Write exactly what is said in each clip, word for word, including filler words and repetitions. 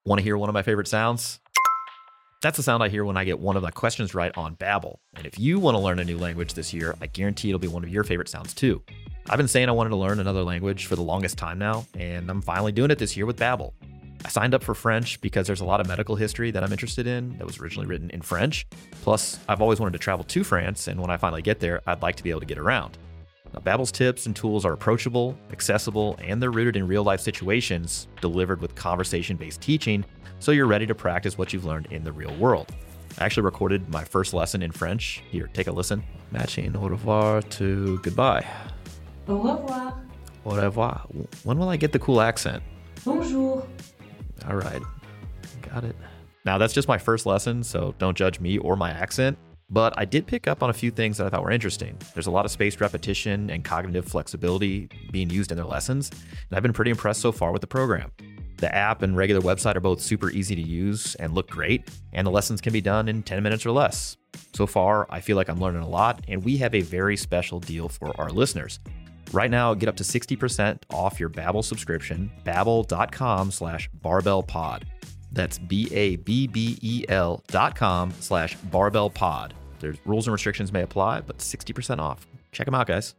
Want to hear one of my favorite sounds? That's the sound I hear when I get one of my questions right on Babbel. And if you want to learn a new language this year, I guarantee it'll be one of your favorite sounds too. I've been saying I wanted to learn another language for the longest time now, and I'm finally doing it this year with Babbel. I signed up for French because there's a lot of medical history that I'm interested in that was originally written in French. Plus, I've always wanted to travel to France, and when I finally get there, I'd like to be able to get around. Now, Babbel's tips and tools are approachable, accessible, and they're rooted in real-life situations, delivered with conversation-based teaching, so you're ready to practice what you've learned in the real world. I actually recorded my first lesson in French. Here, take a listen. Matching au revoir to goodbye. Au revoir. Au revoir. When will I get the cool accent? Bonjour. All right, got it. Now, that's just my first lesson, so don't judge me or my accent. But I did pick up on a few things that I thought were interesting. There's a lot of spaced repetition and cognitive flexibility being used in their lessons, and I've been pretty impressed so far with the program. The app and regular website are both super easy to use and look great, and the lessons can be done in ten minutes or less. So far, I feel like I'm learning a lot, and we have a very special deal for our listeners. Right now, get up to sixty percent off your Babbel subscription, babbel.com slash barbellpod. That's B-A-B-B-E-L dot com slash barbellpod. There's rules and restrictions may apply, but sixty percent off. Check them out, guys.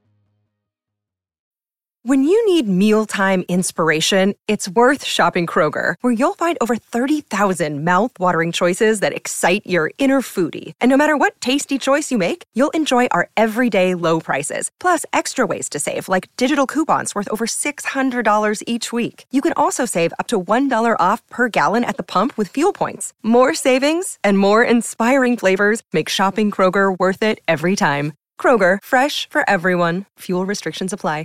When you need mealtime inspiration, it's worth shopping Kroger, where you'll find over thirty thousand mouth-watering choices that excite your inner foodie. And no matter what tasty choice you make, you'll enjoy our everyday low prices, plus extra ways to save, like digital coupons worth over six hundred dollars each week. You can also save up to one dollar off per gallon at the pump with fuel points. More savings and more inspiring flavors make shopping Kroger worth it every time. Kroger, fresh for everyone. Fuel restrictions apply.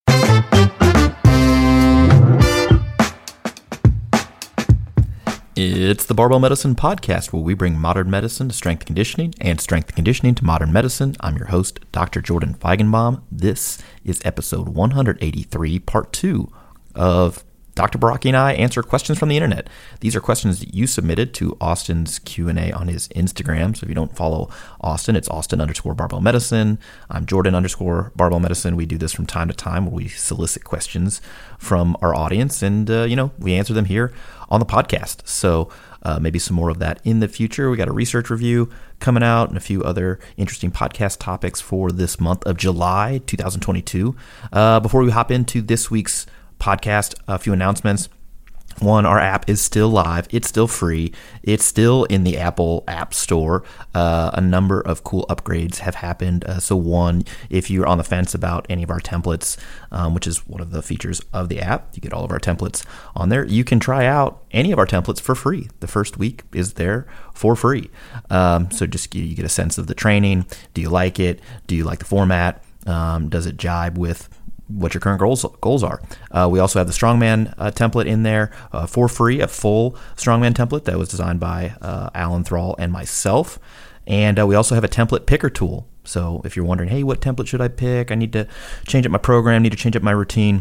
It's the Barbell Medicine Podcast, where we bring modern medicine to strength and conditioning and strength and conditioning to modern medicine. I'm your host, Doctor Jordan Feigenbaum. This is episode one eighty-three, part two of Doctor Baraki and I answer questions from the internet. These are questions that you submitted to Austin's Q and A on his Instagram. So if you don't follow Austin, it's Austin underscore Barbell Medicine. I'm Jordan underscore Barbell Medicine. We do this from time to time where we solicit questions from our audience and, uh, you know, we answer them here on the podcast. So uh, maybe some more of that in the future. We got a research review coming out and a few other interesting podcast topics for this month of July two thousand twenty-two. Uh, before we hop into this week's podcast, a few announcements. One, our app is still live. It's still free. It's still in the Apple App Store. Uh, a number of cool upgrades have happened. Uh, so one, if you're on the fence about any of our templates, um, which is one of the features of the app, you get all of our templates on there. You can try out any of our templates for free. The first week is there for free. Um, so just you, you get a sense of the training. Do you like it? Do you like the format? Um, does it jibe with what your current goals goals are? Uh, we also have the Strongman uh, template in there uh, for free, a full Strongman template that was designed by uh, Alan Thrall and myself. And uh, we also have a template picker tool. So if you're wondering, hey, what template should I pick? I need to change up my program, need to change up my routine.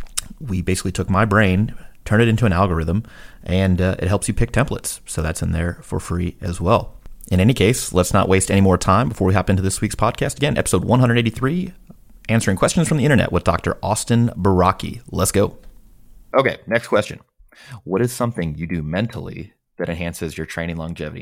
We basically took my brain, turned it into an algorithm, and uh, it helps you pick templates. So that's in there for free as well. In any case, let's not waste any more time before we hop into this week's podcast. Again, episode one eighty-three, answering questions from the internet with Doctor Austin Baraki. Let's go. Okay, next question. What is something you do mentally that enhances your training longevity?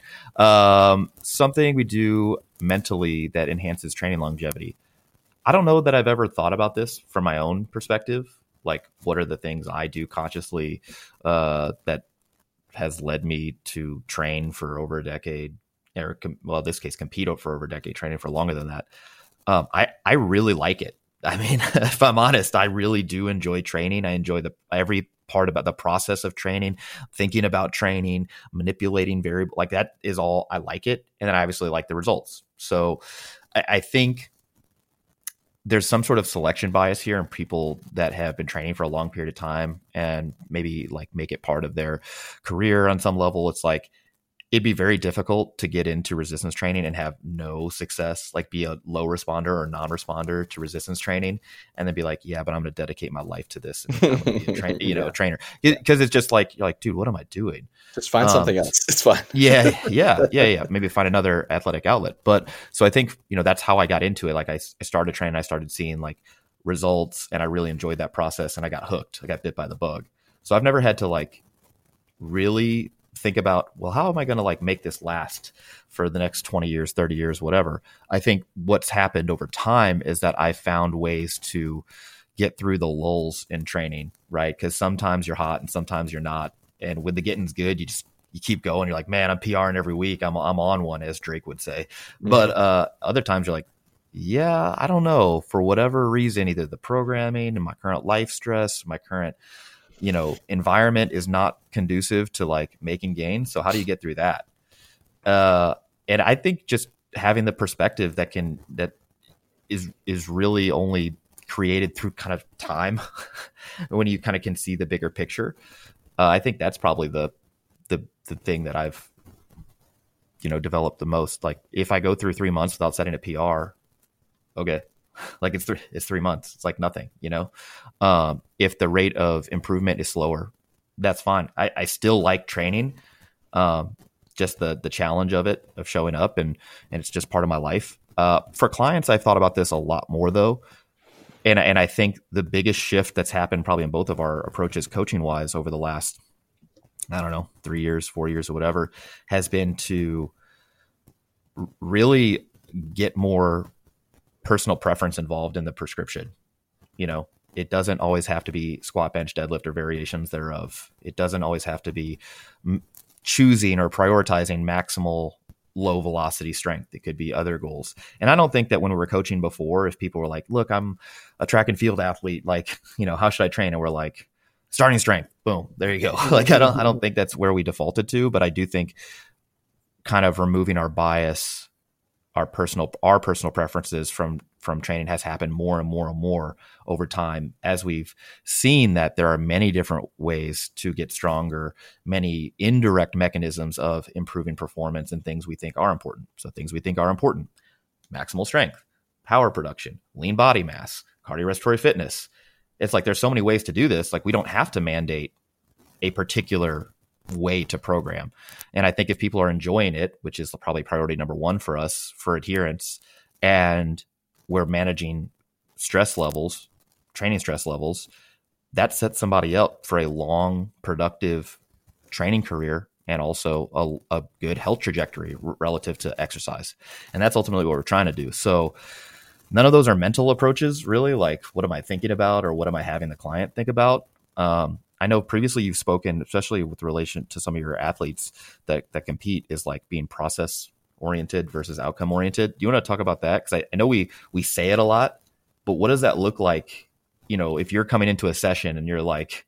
Um, something we do mentally that enhances training longevity. I don't know that I've ever thought about this from my own perspective. Like, what are the things I do consciously uh, that has led me to train for over a decade, or com- well, in this case, compete for over a decade, training for longer than that. Um, I, I really like it. I mean, if I'm honest, I really do enjoy training. I enjoy the every part about the process of training, thinking about training, manipulating variable, like that is all, I like it. And then I obviously like the results. So I, I think there's some sort of selection bias here in people that have been training for a long period of time and maybe like make it part of their career on some level. It's like, it'd be very difficult to get into resistance training and have no success, like be a low responder or non-responder to resistance training, and then be like, yeah, but I'm going to dedicate my life to this. And I'm going to be a train, you know, yeah. a trainer. Because it's just like, you're like, dude, what am I doing? Just find um, something else. It's fine. yeah, yeah, yeah, yeah. Maybe find another athletic outlet. But so I think, you know, that's how I got into it. Like I, I started training, I started seeing like results, and I really enjoyed that process, and I got hooked. I got bit by the bug. So I've never had to like really think about, well, how am I going to like make this last for the next twenty years, thirty years, whatever. I think what's happened over time is that I found ways to get through the lulls in training, right? Because sometimes you're hot and sometimes you're not. And when the getting's good, you just, you keep going. You're like, man, I'm PRing every week. I'm, I'm on one, as Drake would say. Mm-hmm. But uh, other times you're like, yeah, I don't know, for whatever reason, either the programming and my current life stress, my current, you know, environment is not conducive to like making gains. So how do you get through that? Uh, and I think just having the perspective that can, that is, is really only created through kind of time when you kind of can see the bigger picture. Uh, I think that's probably the, the, the thing that I've, you know, developed the most. Like if I go through three months without setting a P R, okay. Like it's three, it's three months. It's like nothing, you know? Um, if the rate of improvement is slower, that's fine. I, I still like training. Um, just the, the challenge of it, of showing up, and, and it's just part of my life. Uh, for clients, I've thought about this a lot more though. And, and I think the biggest shift that's happened probably in both of our approaches coaching wise over the last, I don't know, three years, four years or whatever, has been to really get more personal preference involved in the prescription. You know, it doesn't always have to be squat, bench, deadlift, or variations thereof. It doesn't always have to be m- choosing or prioritizing maximal low velocity strength. It could be other goals. And I don't think that when we were coaching before, if people were like, look, I'm a track and field athlete, like, you know, how should I train? And we're like, starting strength, boom, there you go. Like, I don't, I don't think that's where we defaulted to, but I do think kind of removing our bias, our personal, our personal preferences from, from training has happened more and more and more over time, as we've seen that there are many different ways to get stronger, many indirect mechanisms of improving performance and things we think are important. So things we think are important: maximal strength, power production, lean body mass, cardiorespiratory fitness. It's like, there's so many ways to do this. Like we don't have to mandate a particular way to program. And I think if people are enjoying it, which is probably priority number one for us for adherence, and we're managing stress levels, training stress levels, that sets somebody up for a long, productive training career and also a, a good health trajectory r- relative to exercise. And that's ultimately what we're trying to do. So none of those are mental approaches, really. Like, what am I thinking about, or what am I having the client think about? Um, I know previously you've spoken, especially with relation to some of your athletes that, that compete, is like being process oriented versus outcome oriented. Do you want to talk about that? Because I, I know we we say it a lot, but what does that look like? You know, if you're coming into a session and you're like,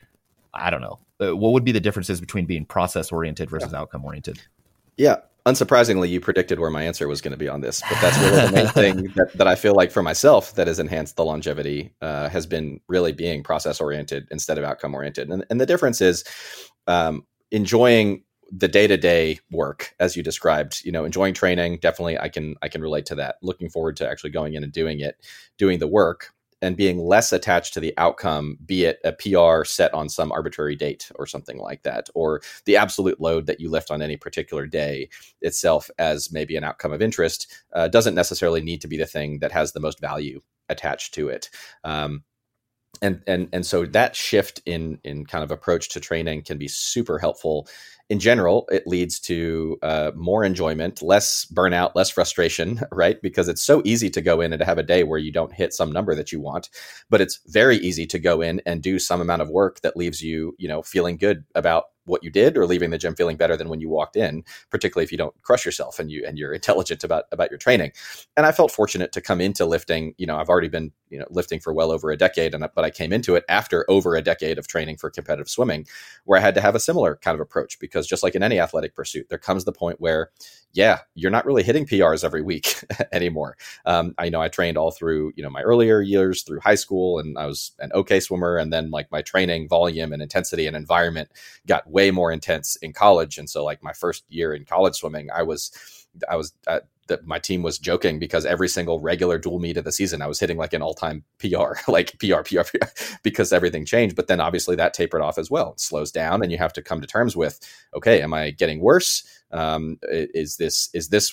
I don't know, what would be the differences between being process oriented versus yeah. outcome oriented? Yeah. Unsurprisingly, you predicted where my answer was going to be on this, but that's really the main thing that, that I feel like for myself that has enhanced the longevity uh, has been really being process oriented instead of outcome oriented. And, and the difference is um, enjoying the day-to-day work, as you described, you know, enjoying training. Definitely, I can I can relate to that. Looking forward to actually going in and doing it, doing the work, and being less attached to the outcome, be it a P R set on some arbitrary date or something like that, or the absolute load that you lift on any particular day itself as maybe an outcome of interest, uh, doesn't necessarily need to be the thing that has the most value attached to it. Um, and and and so that shift in in kind of approach to training can be super helpful. In general, it leads to uh, more enjoyment, less burnout, less frustration, right? Because it's so easy to go in and to have a day where you don't hit some number that you want, but it's very easy to go in and do some amount of work that leaves you, you know, feeling good about what you did, or leaving the gym feeling better than when you walked in, particularly if you don't crush yourself and you and you're intelligent about about your training. And I felt fortunate to come into lifting. You know, I've already been, you know, lifting for well over a decade, and but I came into it after over a decade of training for competitive swimming, where I had to have a similar kind of approach, because just like in any athletic pursuit, there comes the point where, yeah, you're not really hitting P Rs every week anymore. Um, I know I trained all through, you know, my earlier years through high school, and I was an okay swimmer. And then like my training volume and intensity and environment got way more intense in college. And so like my first year in college swimming, I was, I was, uh, that my team was joking because every single regular dual meet of the season, I was hitting like an all-time P R, like P R, P R, P R, because everything changed. But then obviously that tapered off as well. It slows down, and you have to come to terms with, okay, am I getting worse? Um, is this, is this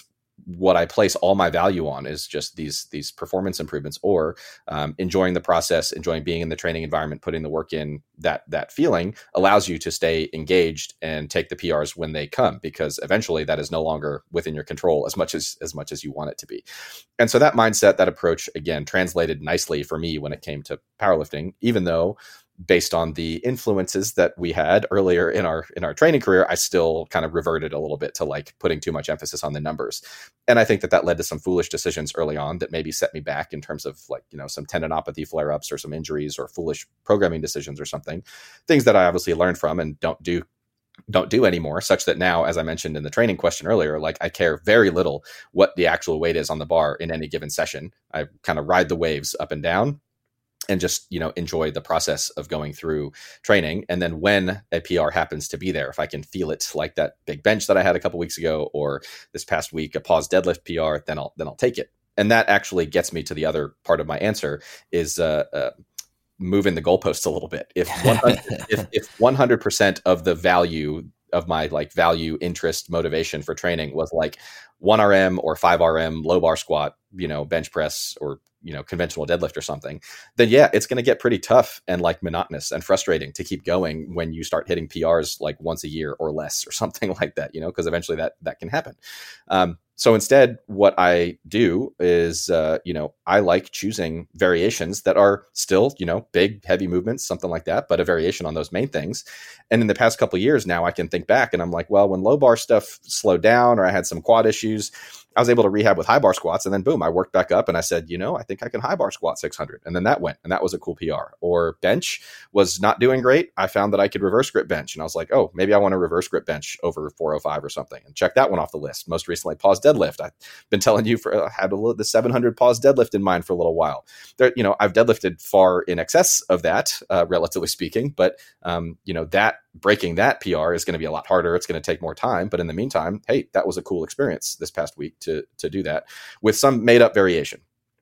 what I place all my value on is just these these performance improvements, or um, enjoying the process, enjoying being in the training environment, putting the work in. That that feeling allows you to stay engaged and take the P Rs when they come, because eventually that is no longer within your control as much as as much as you want it to be. And so that mindset, that approach, again, translated nicely for me when it came to powerlifting, even though based on the influences that we had earlier in our in our training career, I still kind of reverted a little bit to like putting too much emphasis on the numbers. And I think that that led to some foolish decisions early on that maybe set me back in terms of like, you know, some tendinopathy flare-ups or some injuries or foolish programming decisions or something, things that I obviously learned from and don't do don't do anymore, such that now, as I mentioned in the training question earlier, like I care very little what the actual weight is on the bar in any given session. I kind of ride the waves up and down and just, you know, enjoy the process of going through training. And then when a P R happens to be there, if I can feel it, like that big bench that I had a couple weeks ago, or this past week, a pause deadlift P R, then I'll, then I'll take it. And that actually gets me to the other part of my answer is, uh, uh moving the goalposts a little bit. If one hundred, if, if one hundred percent of the value of my like value, interest, motivation for training was like one R M or five R M low bar squat, you know, bench press or, you know, conventional deadlift or something, then yeah, it's going to get pretty tough and like monotonous and frustrating to keep going when you start hitting P Rs like once a year or less or something like that, you know, because eventually that, that can happen. Um, So instead, what I do is, uh, you know, I like choosing variations that are still, you know, big, heavy movements, something like that, but a variation on those main things. And in the past couple of years now, I can think back and I'm like, well, when low bar stuff slowed down or I had some quad issues, I was able to rehab with high bar squats. And then boom, I worked back up and I said, you know, I think I can high bar squat six hundred. And then that went, and that was a cool P R. Or bench was not doing great. I found that I could reverse grip bench. And I was like, oh, maybe I want to reverse grip bench over four oh five or something, and check that one off the list. Most recently, pause deadlift. I've been telling you for, I had a little, the seven hundred pause deadlift in mind for a little while. There, you know, I've deadlifted far in excess of that, uh, relatively speaking, but, um, you know, that breaking that P R is going to be a lot harder. It's going to take more time. But in the meantime, hey, that was a cool experience this past week to, to do that with some made up variation.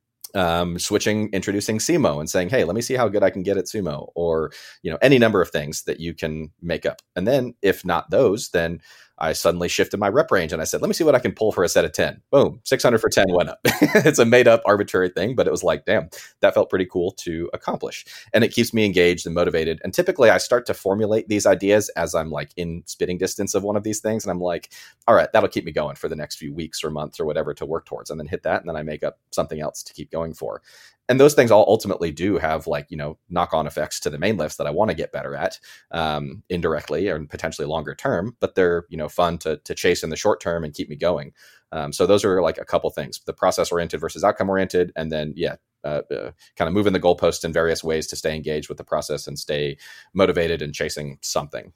Um, switching, introducing sumo and saying, hey, let me see how good I can get at sumo, or, you know, any number of things that you can make up. And then if not those, then I suddenly shifted my rep range and I said, let me see what I can pull for a set of ten. Boom, six hundred for ten went up. It's a made up arbitrary thing, but it was like, damn, that felt pretty cool to accomplish. And it keeps me engaged and motivated. And typically I start to formulate these ideas as I'm like in spitting distance of one of these things. And I'm like, all right, that'll keep me going for the next few weeks or months or whatever to work towards, and then hit that. And then I make up something else to keep going for. And those things all ultimately do have like, you know, knock-on effects to the main lifts that I want to get better at, um, indirectly and potentially longer term, but they're, you know, fun to to chase in the short term and keep me going. Um, so those are like a couple things, the process oriented versus outcome oriented. And then, yeah, uh, uh, kind of moving the goalpost in various ways to stay engaged with the process and stay motivated and chasing something.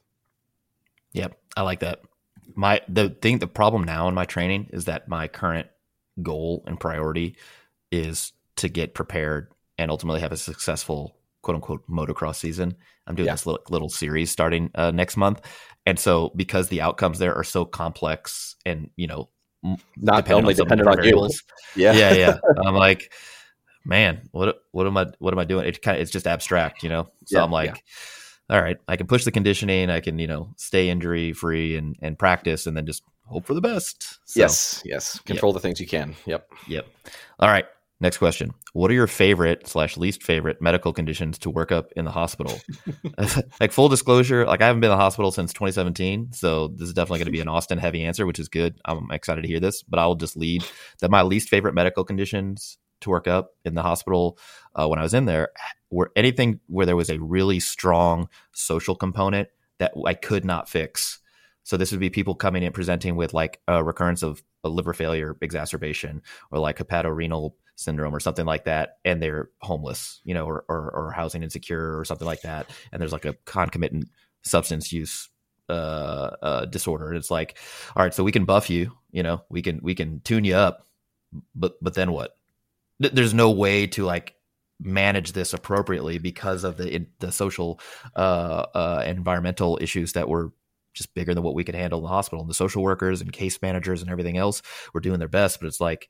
Yep. I like that. My, the thing, the problem now in my training is that my current goal and priority is to get prepared and ultimately have a successful quote unquote motocross season. I'm doing yeah. this little, little series starting uh, next month. And so because the outcomes there are so complex and, you know, not only dependent on you. Yeah. Yeah. Yeah. I'm like, man, what, what am I, what am I doing? It kind of, it's just abstract, you know? So yeah, I'm like, yeah. all right, I can push the conditioning. I can, you know, stay injury free and, and practice and then just hope for the best. So, yes. Yes. Control yep. the things you can. Yep. Yep. All right. Next question. What are your favorite slash least favorite medical conditions to work up in the hospital? Like full disclosure, like I haven't been in the hospital since twenty seventeen. So this is definitely going to be an Austin heavy answer, which is good. I'm excited to hear this, but I'll just lead that my least favorite medical conditions to work up in the hospital uh, when I was in there were anything where there was a really strong social component that I could not fix. So this would be people coming in presenting with like a recurrence of a liver failure exacerbation or like hepatorenal syndrome or something like that. And they're homeless, you know, or, or, or housing insecure or something like that. And there's like a concomitant substance use uh, uh, disorder. And it's like, all right, so we can buff you, you know, we can, we can tune you up, but, but then what? There's no way to like manage this appropriately because of the, the social uh, uh, environmental issues that were just bigger than what we could handle in the hospital. And the social workers and case managers and everything else were doing their best. But it's like,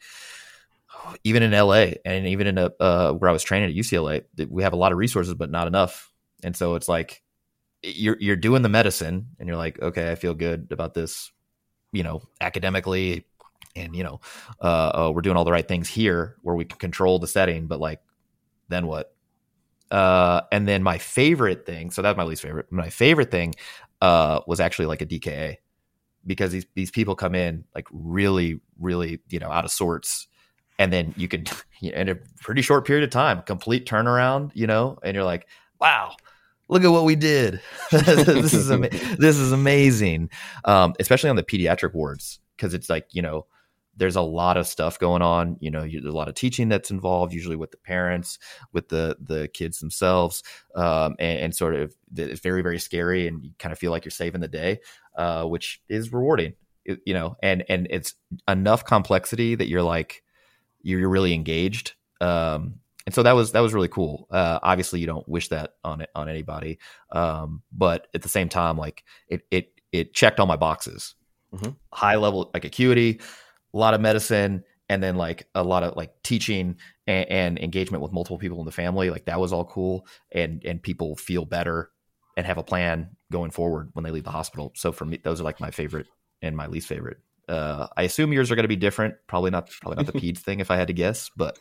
even in L A and even in a, uh, where I was training at U C L A, we have a lot of resources, but not enough. And so it's like, you're, you're doing the medicine and you're like, okay, I feel good about this, you know, academically, and, you know, uh, uh, we're doing all the right things here where we can control the setting, but like, then what? Uh, and then my favorite thing, so that's my least favorite. My favorite thing uh, was actually like a D K A, because these these people come in like really, really, you know, out of sorts, and then you can, in a pretty short period of time, complete turnaround, you know, and you're like, wow, look at what we did. this is ama- this is amazing, um, especially on the pediatric wards, because it's like, you know, there's a lot of stuff going on. You know, there's a lot of teaching that's involved, usually with the parents, with the the kids themselves, um, and, and sort of it's very, very scary, and you kind of feel like you're saving the day, uh, which is rewarding, it, you know, and and it's enough complexity that you're like, you're, you're really engaged. Um, and so that was that was really cool. Uh, obviously, you don't wish that on it, on anybody, um, but at the same time, like it it it checked all my boxes. Mm-hmm. High level like acuity, a lot of medicine, and then like a lot of like teaching and, and engagement with multiple people in the family. Like that was all cool, and and people feel better and have a plan going forward when they leave the hospital. So for me, those are like my favorite and my least favorite. Uh, I assume yours are going to be different. Probably not. Probably not the peds thing, if I had to guess. But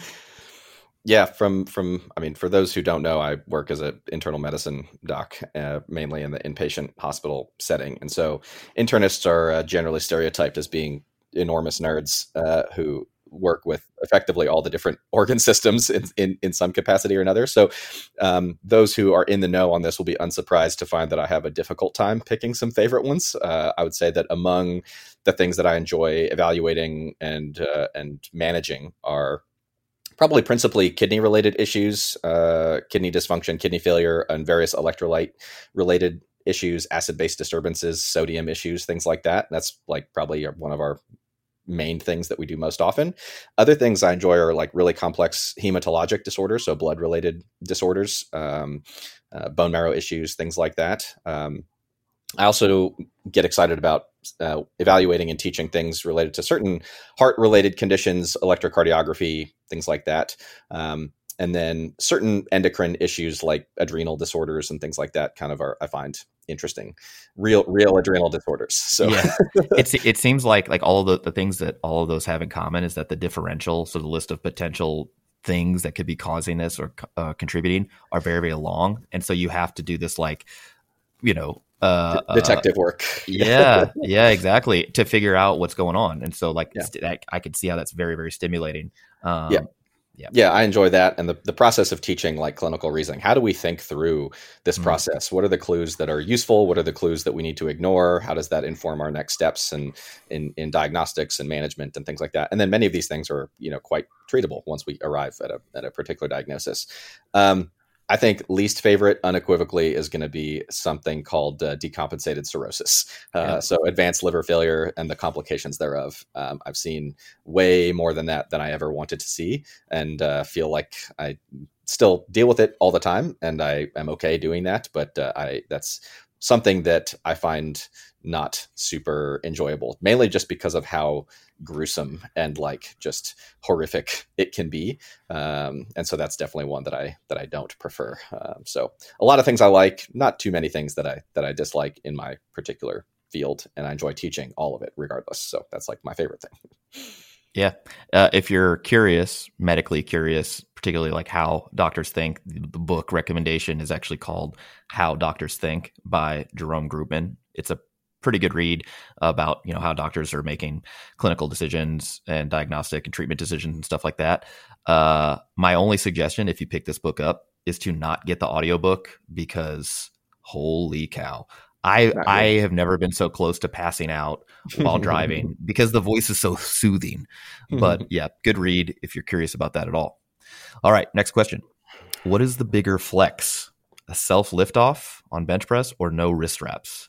yeah, from from I mean, for those who don't know, I work as an internal medicine doc, uh, mainly in the inpatient hospital setting, and so internists are uh, generally stereotyped as being enormous nerds uh, who work with effectively all the different organ systems in, in, in some capacity or another. So um, those who are in the know on this will be unsurprised to find that I have a difficult time picking some favorite ones. Uh, I would say that among the things that I enjoy evaluating and uh, and managing are probably principally kidney-related issues, uh, kidney dysfunction, kidney failure, and various electrolyte-related issues, acid-base disturbances, sodium issues, things like that. That's like probably one of our main things that we do most often. Other things I enjoy are like really complex hematologic disorders, so blood-related disorders, um, uh, bone marrow issues, things like that. Um, I also get excited about uh, evaluating and teaching things related to certain heart-related conditions, electrocardiography, things like that. Um, and then certain endocrine issues like adrenal disorders and things like that kind of are, I find interesting, real, real adrenal disorders. So yeah, it's, it seems like, like all of the, the things that all of those have in common is that the differential, so the list of potential things that could be causing this or uh, contributing are very, very long. And so you have to do this, like, you know, uh, detective work. yeah. Yeah, exactly. To figure out what's going on. And so like, yeah. I, I could see how that's very, very stimulating. Um, yeah. Yeah. Yeah, I enjoy that. And the, the process of teaching like clinical reasoning, how do we think through this mm-hmm. process? What are the clues that are useful? What are the clues that we need to ignore? How does that inform our next steps and in, in diagnostics and management and things like that? And then many of these things are, you know, quite treatable once we arrive at a, at a particular diagnosis. Um, I think least favorite unequivocally is going to be something called uh, decompensated cirrhosis. Uh, yeah. So advanced liver failure and the complications thereof. Um, I've seen way more than that than I ever wanted to see, and uh, feel like I still deal with it all the time, and I am okay doing that. But uh, I that's something that I find not super enjoyable, mainly just because of how gruesome and like just horrific it can be. Um, and so that's definitely one that I, that I don't prefer. Um, so a lot of things I like, not too many things that I, that I dislike in my particular field. And I enjoy teaching all of it regardless. So that's like my favorite thing. Yeah. Uh, if you're curious, medically curious, particularly like how doctors think, the book recommendation is actually called How Doctors Think by Jerome Groopman. It's a pretty good read about, you know, how doctors are making clinical decisions and diagnostic and treatment decisions and stuff like that. Uh, my only suggestion, if you pick this book up, is to not get the audiobook, because holy cow. I I have never been so close to passing out while driving because the voice is so soothing. But yeah, good read if you're curious about that at all. All right, next question. What is the bigger flex? A self liftoff on bench press or no wrist wraps?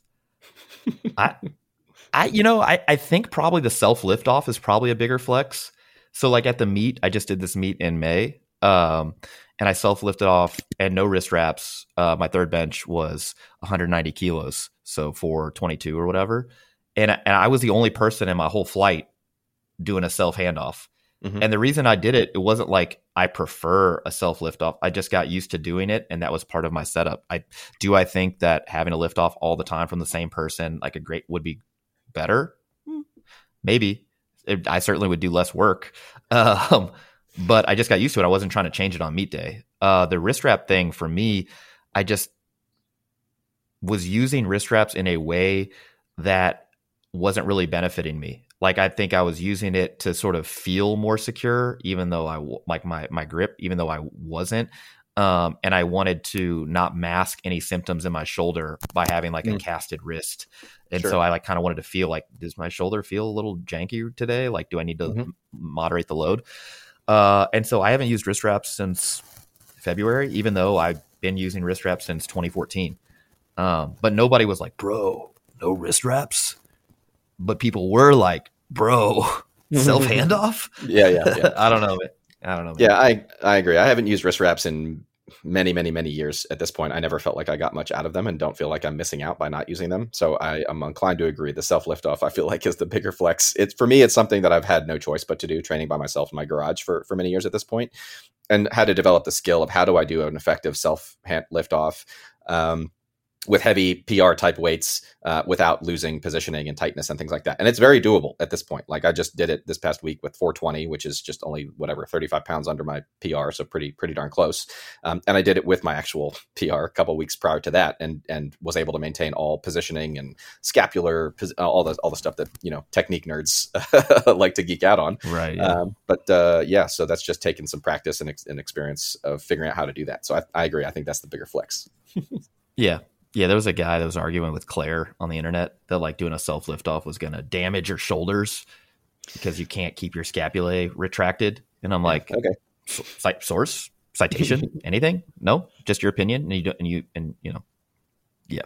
I, I, you know, I, I think probably the self liftoff is probably a bigger flex. So like at the meet, I just did this meet in May, um, and I self lifted off and no wrist wraps. Uh, my third bench was one hundred ninety kilos, so four twenty-two or whatever, and and I was the only person in my whole flight doing a self handoff. Mm-hmm. And the reason I did it, it wasn't like I prefer a self liftoff. I just got used to doing it, and that was part of my setup. I do I think that having a liftoff all the time from the same person, like a great, would be better? Maybe. it, I certainly would do less work. Um, but I just got used to it. I wasn't trying to change it on meet day. Uh, the wrist wrap thing for me, I just was using wrist wraps in a way that wasn't really benefiting me. Like, I think I was using it to sort of feel more secure, even though I like my, my grip, even though I wasn't. Um, and I wanted to not mask any symptoms in my shoulder by having like mm. a casted wrist. And sure. so I like kind of wanted to feel like, does my shoulder feel a little janky today? Like, do I need to mm-hmm. moderate the load? Uh, and so I haven't used wrist wraps since February, even though I've been using wrist wraps since twenty fourteen. Um, but nobody was like, bro, no wrist wraps. But people were like, bro, self handoff. yeah, yeah, yeah. I don't know. Man. I don't know. Man. Yeah, I, I agree. I haven't used wrist wraps in many, many, many years at this point. I never felt like I got much out of them and don't feel like I'm missing out by not using them. So I, I'm inclined to agree. The self lift off, I feel like, is the bigger flex. It's for me, it's something that I've had no choice but to do, training by myself in my garage for, for many years at this point, and had to develop the skill of how do I do an effective self hand lift off um, with heavy P R type weights uh, without losing positioning and tightness and things like that. And it's very doable at this point. Like, I just did it this past week with four twenty, which is just only whatever, thirty-five pounds under my P R. So pretty, pretty darn close. Um, and I did it with my actual P R a couple of weeks prior to that, and, and was able to maintain all positioning and scapular, all the, all the stuff that, you know, technique nerds like to geek out on. Right. Yeah. Um, but uh, yeah, so that's just taking some practice and, ex- and experience of figuring out how to do that. So I, I agree. I think that's the bigger flex. yeah. Yeah, there was a guy that was arguing with Claire on the internet that like doing a self lift off was going to damage your shoulders because you can't keep your scapulae retracted. And I'm like, okay, cite source, citation, anything? No, just your opinion. And you don't, and you, and you know, yeah.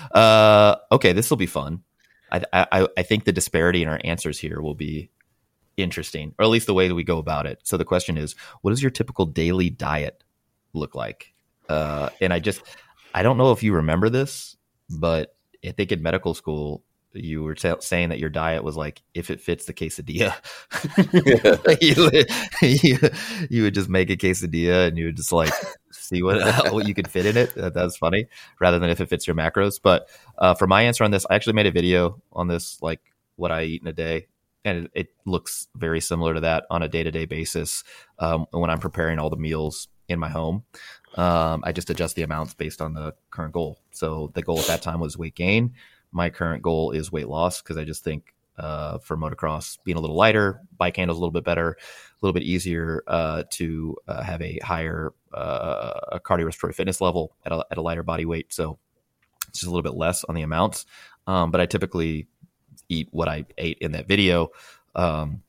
Uh, okay, this will be fun. I, I, I think the disparity in our answers here will be interesting, or at least the way that we go about it. So the question is, what does your typical daily diet look like? Uh, and I just, I don't know if you remember this, but I think in medical school, you were t- saying that your diet was like, if it fits the quesadilla, you, would, you, you would just make a quesadilla and you would just like see what, what you could fit in it. That, that's funny, rather than if it fits your macros. But uh, for my answer on this, I actually made a video on this, like what I eat in a day. And it, it looks very similar to that on a day-to-day basis um, when I'm preparing all the meals in my home. Um, I just adjust the amounts based on the current goal. So the goal at that time was weight gain. My current goal is weight loss, because I just think uh, for motocross, being a little lighter, bike handles a little bit better, a little bit easier uh, to uh, have a higher uh, cardiorespiratory fitness level at a, at a lighter body weight. So it's just a little bit less on the amounts. Um, but I typically eat what I ate in that video. Um,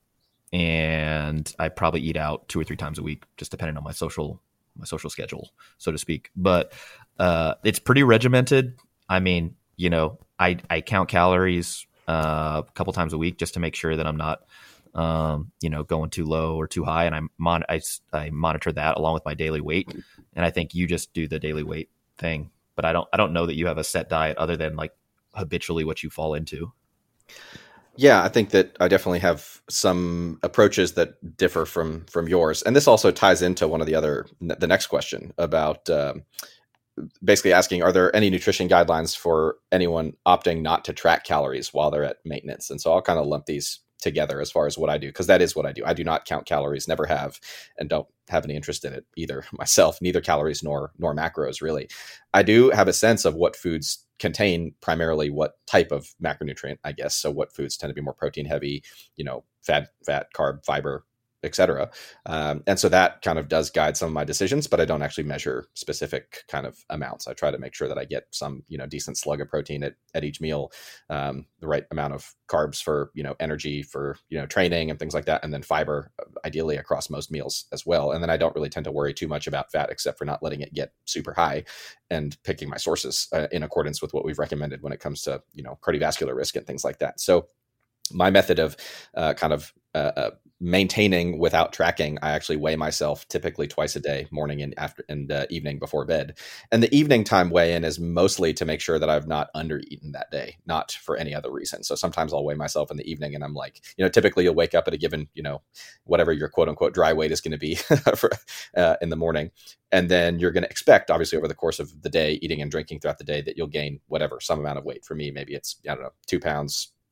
and I probably eat out two or three times a week, just depending on my social my social schedule, so to speak. But uh, it's pretty regimented. I mean, you know, I, I count calories uh, a couple times a week just to make sure that I'm not, um, you know, going too low or too high. And I, mon- I, I monitor that along with my daily weight. And I think you just do the daily weight thing. But I don't I don't know that you have a set diet other than like habitually what you fall into. Yeah, I think that I definitely have some approaches that differ from from yours, and this also ties into one of the other the next question about um, basically asking: are there any nutrition guidelines for anyone opting not to track calories while they're at maintenance? And so I'll kind of lump these together as far as what I do, because that is what I do. I do not count calories, never have, and don't have any interest in it either myself, neither calories nor nor macros really. I do have a sense of what foods contain primarily what type of macronutrient, I guess. So what foods tend to be more protein heavy, you know, fat, fat, carb, fiber, et cetera. Um, and so that kind of does guide some of my decisions, but I don't actually measure specific kind of amounts. I try to make sure that I get some, you know, decent slug of protein at, at each meal, um, the right amount of carbs for, you know, energy for, you know, training and things like that. And then fiber, ideally across most meals as well. And then I don't really tend to worry too much about fat, except for not letting it get super high and picking my sources uh, in accordance with what we've recommended when it comes to, you know, cardiovascular risk and things like that. So my method of uh, kind of uh, uh, maintaining without tracking, I actually weigh myself typically twice a day, morning and after and uh, evening before bed. And the evening time weigh-in is mostly to make sure that I've not under-eaten that day, not for any other reason. So sometimes I'll weigh myself in the evening and I'm like, you know, typically you'll wake up at a given, you know, whatever your quote unquote dry weight is going to be for, uh, in the morning. And then you're going to expect, obviously, over the course of the day, eating and drinking throughout the day, that you'll gain whatever, some amount of weight. For me, maybe it's, I don't know, two pounds,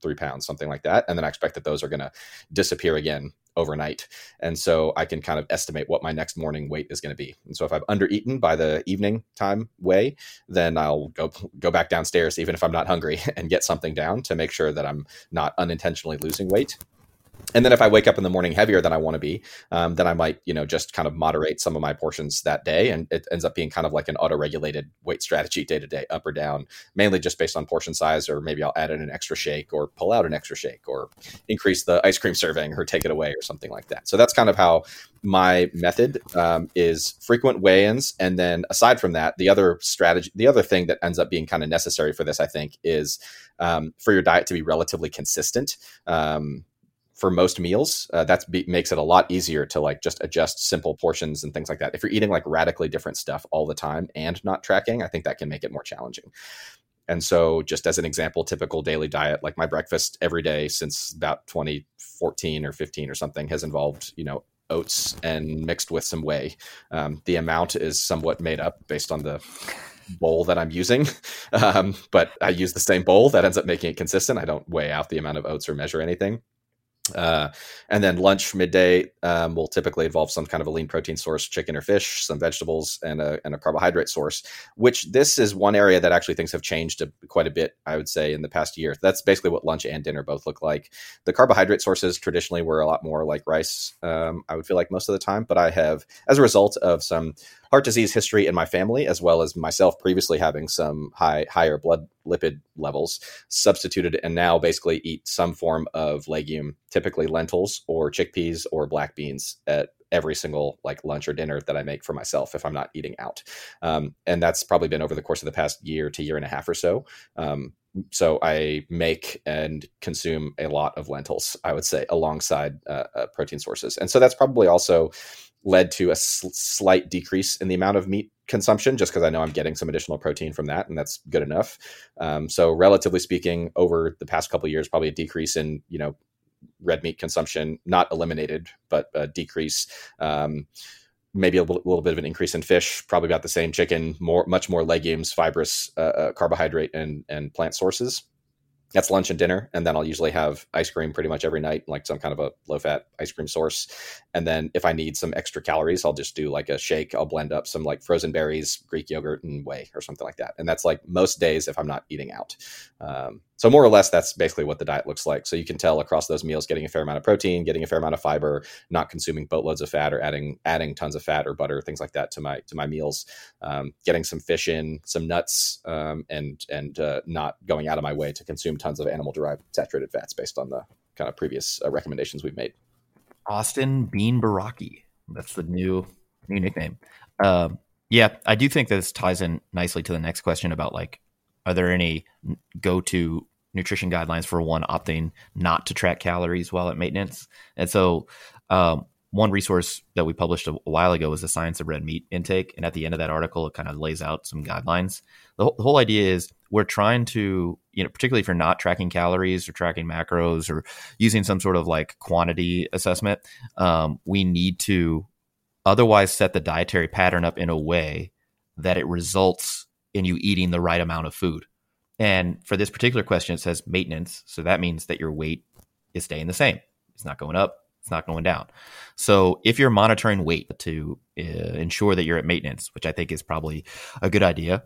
three pounds, something like that. And then I expect that those are going to disappear again overnight. And so I can kind of estimate what my next morning weight is going to be. And so if I've undereaten by the evening time weigh, then I'll go go back downstairs, even if I'm not hungry, and get something down to make sure that I'm not unintentionally losing weight. And then if I wake up in the morning heavier than I want to be, um, then I might, you know, just kind of moderate some of my portions that day. And it ends up being kind of like an auto-regulated weight strategy day to day, up or down, mainly just based on portion size, or maybe I'll add in an extra shake or pull out an extra shake or increase the ice cream serving or take it away or something like that. So that's kind of how my method um, is frequent weigh-ins. And then aside from that, the other strategy, the other thing that ends up being kind of necessary for this, I think, is um, for your diet to be relatively consistent. Um, For most meals, uh, that makes it a lot easier to like just adjust simple portions and things like that. If you're eating like radically different stuff all the time and not tracking, I think that can make it more challenging. And so just as an example, typical daily diet, like my breakfast every day since about twenty fourteen or fifteen or something has involved, you know, oats and mixed with some whey. Um, the amount is somewhat made up based on the bowl that I'm using. Um, but I use the same bowl that ends up making it consistent. I don't weigh out the amount of oats or measure anything. Uh, and then lunch, midday, um, will typically involve some kind of a lean protein source, chicken or fish, some vegetables, and a, and a carbohydrate source, which this is one area that actually things have changed a, quite a bit, I would say, in the past year. That's basically what lunch and dinner both look like. The carbohydrate sources traditionally were a lot more like rice, um, I would feel like most of the time, but I have, as a result of some heart disease history in my family, as well as myself previously having some high, higher blood lipid levels, substituted and now basically eat some form of legume, typically lentils or chickpeas or black beans at every single like lunch or dinner that I make for myself if I'm not eating out. Um, and that's probably been over the course of the past year to year and a half or so. Um, so I make and consume a lot of lentils, I would say, alongside uh, uh, protein sources. And so that's probably also led to a sl- slight decrease in the amount of meat consumption, just because I know I'm getting some additional protein from that, and that's good enough. Um, so relatively speaking, over the past couple of years, probably a decrease in, you know, red meat consumption, not eliminated, but a decrease. Um, maybe a little, little bit of an increase in fish, probably about the same. Chicken, more, much more legumes, fibrous, uh, uh, carbohydrate, and and plant sources. That's lunch and dinner. And then I'll usually have ice cream pretty much every night, like some kind of a low fat ice cream source. And then if I need some extra calories, I'll just do like a shake. I'll blend up some like frozen berries, Greek yogurt, and whey or something like that. And that's like most days if I'm not eating out. Um, so more or less, that's basically what the diet looks like. So you can tell across those meals, getting a fair amount of protein, getting a fair amount of fiber, not consuming boatloads of fat or adding adding tons of fat or butter, things like that to my to my meals, um, getting some fish in, some nuts, um, and and uh, not going out of my way to consume tons of animal-derived saturated fats based on the kind of previous uh, recommendations we've made. Austin Bean Baraki. That's the new new nickname. Um, yeah, I do think this ties in nicely to the next question about like, are there any go-to nutrition guidelines for one opting not to track calories while at maintenance? And so um, one resource that we published a while ago was the Science of Red Meat Intake. And at the end of that article, it kind of lays out some guidelines. The whole, the whole idea is we're trying to, you know, particularly if you're not tracking calories or tracking macros or using some sort of like quantity assessment, um, we need to otherwise set the dietary pattern up in a way that it results in you eating the right amount of food. And for this particular question, it says maintenance. So that means that your weight is staying the same. It's not going up. It's not going down. So if you're monitoring weight to uh, ensure that you're at maintenance, which I think is probably a good idea,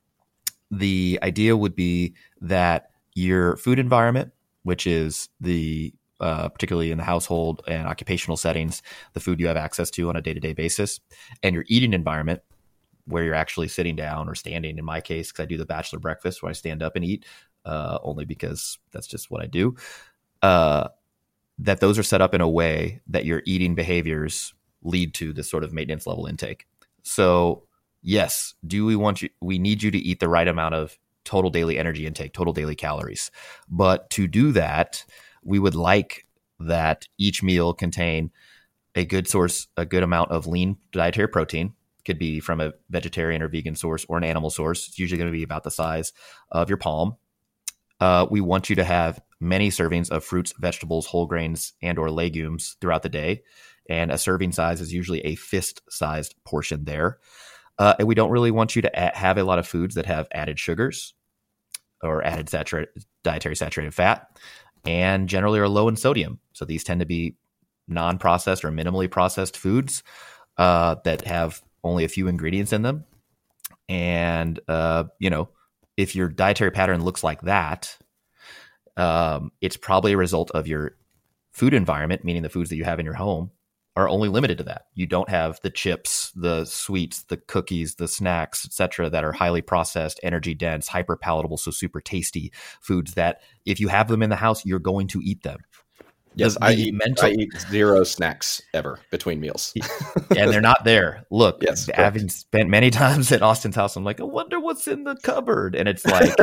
the idea would be that your food environment, which is the uh, particularly in the household and occupational settings, the food you have access to on a day-to-day basis, and your eating environment, where you're actually sitting down or standing, in my case, because I do the bachelor breakfast where I stand up and eat, uh, only because that's just what I do, uh, that those are set up in a way that your eating behaviors lead to this sort of maintenance level intake. So yes, do we want you, we need you to eat the right amount of total daily energy intake, total daily calories. But to do that, we would like that each meal contain a good source, a good amount of lean dietary protein. Could be from a vegetarian or vegan source or an animal source. It's usually going to be about the size of your palm. Uh, we want you to have many servings of fruits, vegetables, whole grains, and or legumes throughout the day. And a serving size is usually a fist-sized portion there. Uh, and we don't really want you to a- have a lot of foods that have added sugars or added saturated, dietary saturated fat. and generally are low in sodium. So these tend to be non-processed or minimally processed foods uh, that have only a few ingredients in them. And, uh, you know, if your dietary pattern looks like that, um, it's probably a result of your food environment, meaning the foods that you have in your home are only limited to that. You don't have the chips, the sweets, the cookies, the snacks, et cetera, that are highly processed, energy dense, hyper palatable, so super tasty foods that if you have them in the house, you're going to eat them. Yes, The- the I, eat, mental- I eat zero snacks ever between meals. and they're not there. Look, Yes, correct. having spent many times at Austin's house, I'm like, I wonder what's in the cupboard. And it's like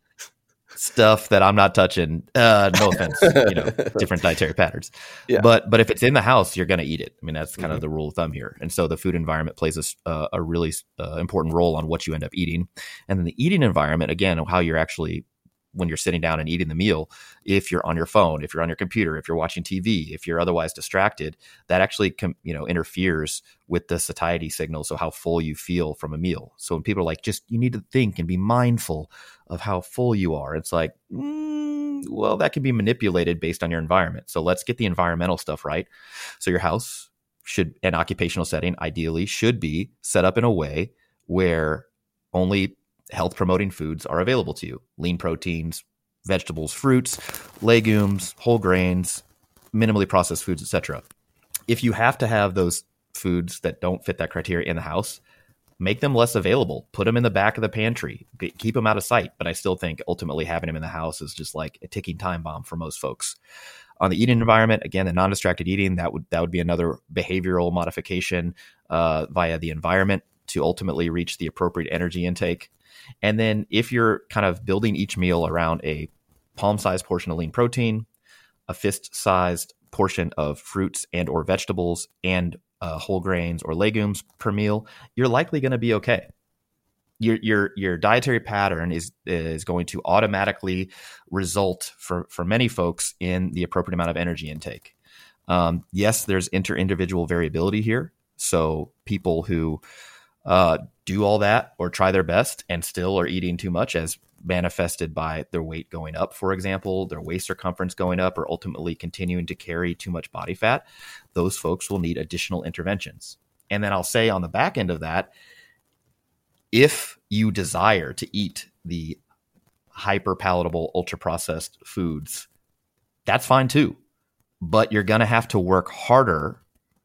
stuff that I'm not touching. Uh, no offense, you know, different dietary patterns. Yeah. But but if it's in the house, you're going to eat it. I mean, that's kind Mhm. of the rule of thumb here. And so the food environment plays a, s- uh, a really uh, important role on what you end up eating. And then the eating environment, again, how you're actually, when you're sitting down and eating the meal, if you're on your phone, if you're on your computer, if you're watching T V, if you're otherwise distracted, that actually com- you know interferes with the satiety signal. So how full you feel from a meal. So when people are like, just you need to think and be mindful of how full you are, it's like, mm, well, that can be manipulated based on your environment. So let's get the environmental stuff right. So your house should, an occupational setting, ideally should be set up in a way where only health promoting foods are available to you. Lean proteins, vegetables, fruits, legumes, whole grains, minimally processed foods, et cetera. If you have to have those foods that don't fit that criteria in the house, make them less available. Put them in the back of the pantry. Keep them out of sight. But I still think ultimately having them in the house is just like a ticking time bomb for most folks. On the eating environment, again, the non-distracted eating, that would that would be another behavioral modification uh, via the environment to ultimately reach the appropriate energy intake. And then if you're kind of building each meal around a palm-sized portion of lean protein, a fist-sized portion of fruits and or vegetables, and uh, whole grains or legumes per meal, you're likely going to be okay. Your your your dietary pattern is is going to automatically result for for many folks in the appropriate amount of energy intake. Um, yes, there's inter-individual variability here. So people who uh, do all that or try their best and still are eating too much, as manifested by their weight going up, for example, their waist circumference going up, or ultimately continuing to carry too much body fat, those folks will need additional interventions. And then I'll say on the back end of that, if you desire to eat the hyper palatable, ultra processed foods, that's fine too. But you're going to have to work harder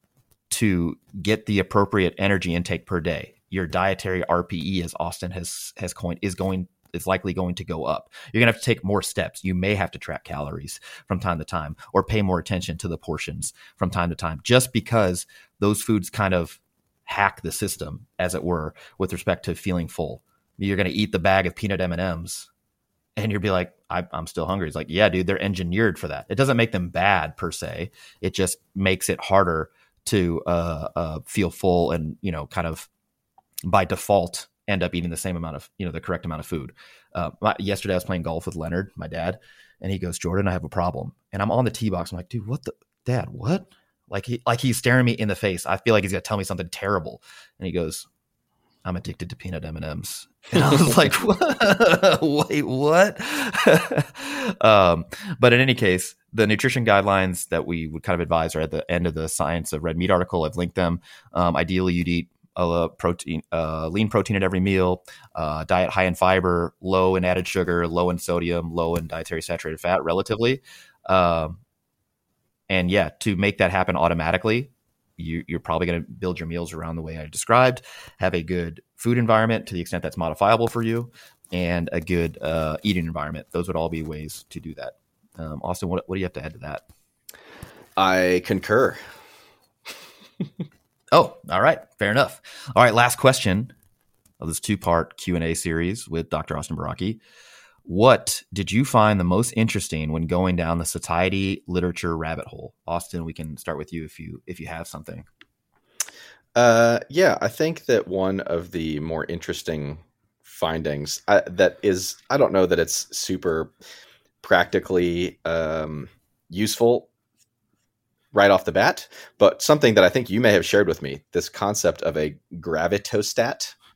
to get the appropriate energy intake per day. Your dietary R P E, as Austin has has coined, is going is likely going to go up. You're going to have to take more steps. You may have to track calories from time to time or pay more attention to the portions from time to time, just because those foods kind of hack the system, as it were, with respect to feeling full. You're going to eat the bag of peanut M and M's and you'll be like, I, I'm still hungry. It's like, yeah, dude, they're engineered for that. It doesn't make them bad per se. It just makes it harder to uh, uh, feel full and, you know, kind of by default end up eating the same amount of, you know, the correct amount of food. Uh, my, yesterday I was playing golf with Leonard, my dad, and he goes, Jordan, I have a problem. And I'm on the tee box. I'm like, dude, what the, dad, what? Like he, like he's staring me in the face. I feel like he's going to tell me something terrible. And he goes, I'm addicted to peanut M and M's. And I was like, what? Wait, what? um, but in any case, the nutrition guidelines that we would kind of advise are at the end of the Science of Red Meat article. I've linked them. Um, ideally, you'd eat a protein, uh, lean protein at every meal, uh, diet high in fiber, low in added sugar, low in sodium, low in dietary saturated fat relatively. Um, and yeah, to make that happen automatically, you, you're probably going to build your meals around the way I described, have a good food environment to the extent that's modifiable for you, and a good uh, eating environment. Those would all be ways to do that. Um, Austin, what, what do you have to add to that? I concur. Oh, all right. Fair enough. All right. Last question of this two-part Q and A series with Doctor Austin Baraki. What did you find the most interesting when going down the satiety literature rabbit hole? Austin, we can start with you if you if you have something. Uh, yeah, I think that one of the more interesting findings uh, that is, I don't know that it's super practically um, useful right off the bat, but something that I think you may have shared with me, this concept of a gravitostat.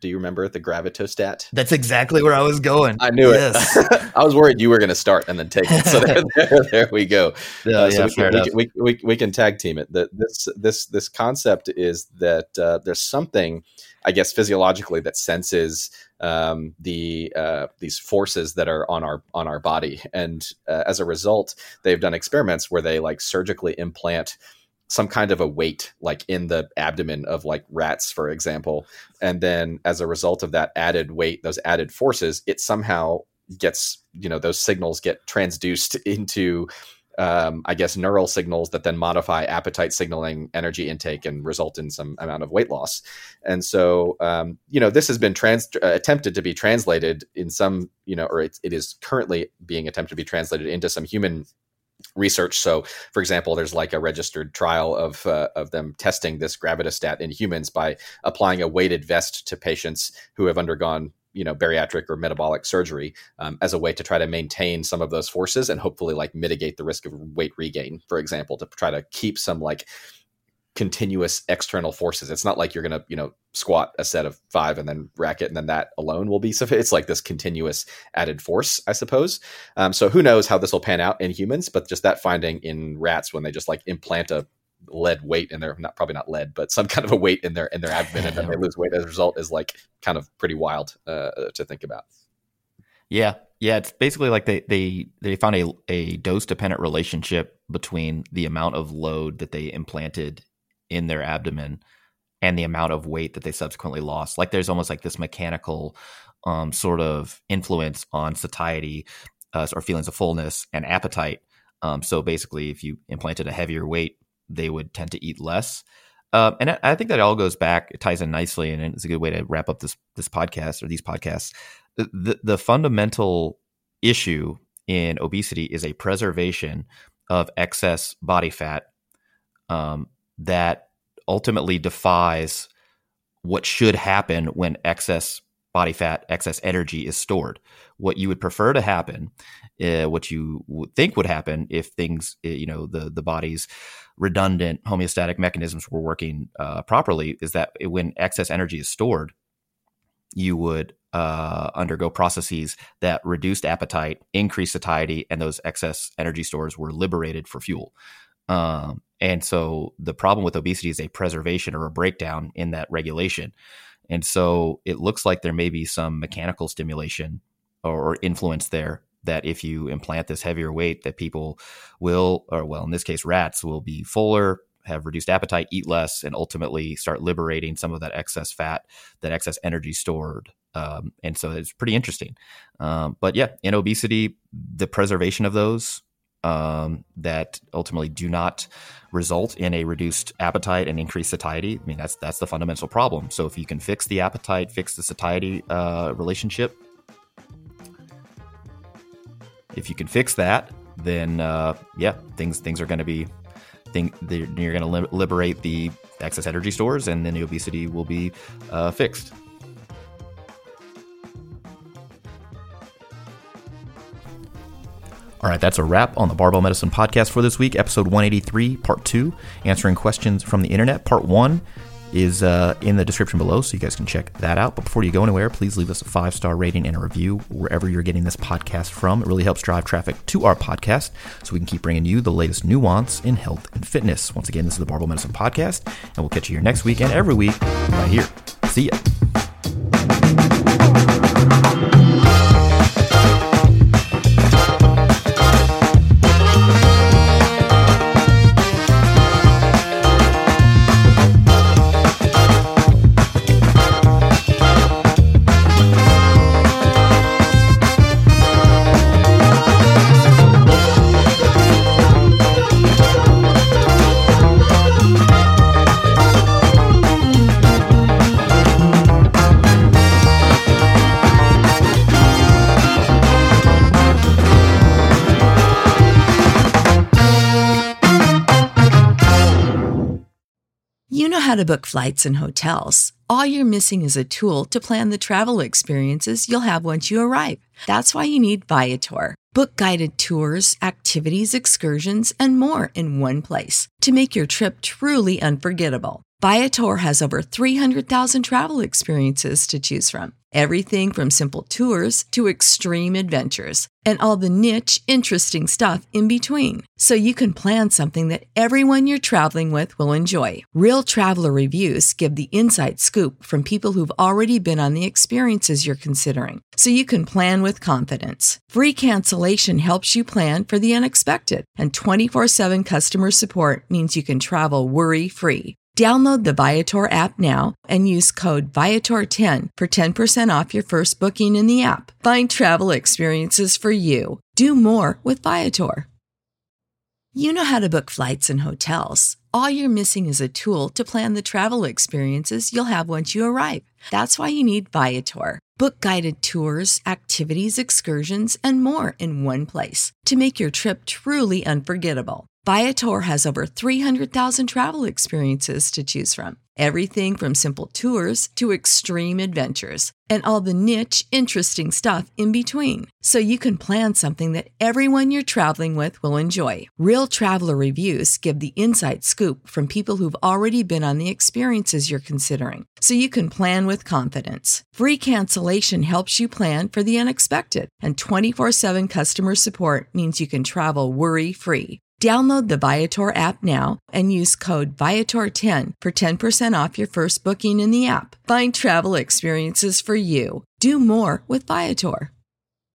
Do you remember the gravitostat? That's exactly where I was going. I knew yes. it. I was worried you were going to start and then take it. So there, there, there we go. Yeah, uh, so yeah, we, fair can, enough. we, we, we, we can tag team it. The, this this this concept is that uh, there's something, I guess, physiologically that senses um, the uh, these forces that are on our on our body, and uh, as a result, they've done experiments where they like surgically implant some kind of a weight, like in the abdomen of like rats, for example. And then as a result of that added weight, those added forces, it somehow gets, you know, those signals get transduced into, um, I guess, neural signals that then modify appetite signaling, energy intake, and result in some amount of weight loss. And so, um, you know, this has been trans uh, attempted to be translated in some, you know, or it, it is currently being attempted to be translated into some human research. So, for example, there's like a registered trial of uh, of them testing this gravitostat in humans by applying a weighted vest to patients who have undergone, you know, bariatric or metabolic surgery um, as a way to try to maintain some of those forces and hopefully like mitigate the risk of weight regain, for example, to try to keep some like continuous external forces. It's not like you're going to, you know, squat a set of five and then rack it and then that alone will be sufficient. It's like this continuous added force, I suppose. Um, so who knows how this will pan out in humans, but just that finding in rats when they just like implant a lead weight in their, not probably not lead, but some kind of a weight in their, in their abdomen and then they lose weight as a result is like kind of pretty wild uh, to think about. Yeah. Yeah. It's basically like they, they, they found a, a dose dependent relationship between the amount of load that they implanted in their abdomen and the amount of weight that they subsequently lost. Like there's almost like this mechanical um, sort of influence on satiety uh, or feelings of fullness and appetite. Um, so basically, if you implanted a heavier weight, they would tend to eat less. Uh, and I, I think that all goes back, it ties in nicely, and it's a good way to wrap up this this podcast or these podcasts. The, the, the fundamental issue in obesity is a preservation of excess body fat um, that ultimately defies what should happen when excess body fat, excess energy is stored. What you would prefer to happen, uh, what you would think would happen if things, you know, the, the body's redundant homeostatic mechanisms were working uh, properly, is that when excess energy is stored, you would uh, undergo processes that reduced appetite, increased satiety, and those excess energy stores were liberated for fuel. Um, and so the problem with obesity is a preservation or a breakdown in that regulation. And so it looks like there may be some mechanical stimulation or, or influence there that if you implant this heavier weight, that people will, or well, in this case, rats will be fuller, have reduced appetite, eat less, and ultimately start liberating some of that excess fat, that excess energy stored. Um, and so it's pretty interesting. Um, but yeah, in obesity, the preservation of those Um, that ultimately do not result in a reduced appetite and increased satiety. I mean, that's that's the fundamental problem. So if you can fix the appetite, fix the satiety uh, relationship, if you can fix that, then uh, yeah, things things are going to be, thing you're going to li- liberate the excess energy stores, and then the obesity will be uh, fixed. All right, that's a wrap on the Barbell Medicine Podcast for this week, episode one eighty-three, part two, answering questions from the internet. Part one is uh, in the description below, so you guys can check that out. But before you go anywhere, please leave us a five-star rating and a review wherever you're getting this podcast from. It really helps drive traffic to our podcast so we can keep bringing you the latest nuance in health and fitness. Once again, this is the Barbell Medicine Podcast, and we'll catch you here next week and every week right here. See ya. You know how to book flights and hotels. All you're missing is a tool to plan the travel experiences you'll have once you arrive. That's why you need Viator. Book guided tours, activities, excursions, and more in one place to make your trip truly unforgettable. Viator has over three hundred thousand travel experiences to choose from. Everything from simple tours to extreme adventures and all the niche, interesting stuff in between. So you can plan something that everyone you're traveling with will enjoy. Real traveler reviews give the inside scoop from people who've already been on the experiences you're considering. So you can plan with confidence. Free cancellation helps you plan for the unexpected. And twenty-four seven customer support means you can travel worry-free. Download the Viator app now and use code Viator ten for ten percent off your first booking in the app. Find travel experiences for you. Do more with Viator. You know how to book flights and hotels. All you're missing is a tool to plan the travel experiences you'll have once you arrive. That's why you need Viator. Book guided tours, activities, excursions, and more in one place to make your trip truly unforgettable. Viator has over three hundred thousand travel experiences to choose from. Everything from simple tours to extreme adventures and all the niche, interesting stuff in between. So you can plan something that everyone you're traveling with will enjoy. Real traveler reviews give the inside scoop from people who've already been on the experiences you're considering. So you can plan with confidence. Free cancellation helps you plan for the unexpected. And twenty-four seven customer support means you can travel worry-free. Download the Viator app now and use code Viator ten for ten percent off your first booking in the app. Find travel experiences for you. Do more with Viator.